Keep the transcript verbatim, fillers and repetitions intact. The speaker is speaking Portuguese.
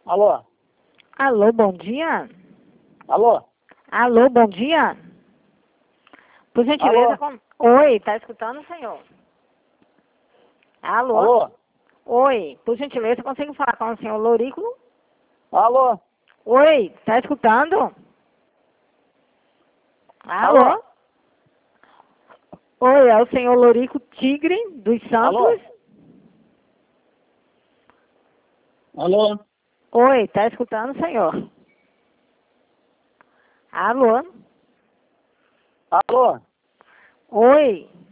Alô? Alô, bom dia? Alô? Alô, bom dia? Por gentileza, Alô? com... Oi, tá escutando, senhor? Alô? Alô? Oi, por gentileza, consigo falar com o senhor Lorículo? Alô? Oi, tá escutando? Alô? Alô? Oi, é o senhor Lorículo Tigre dos Alô? Santos? Alô? Oi, tá escutando, senhor? Alô? Alô? Oi,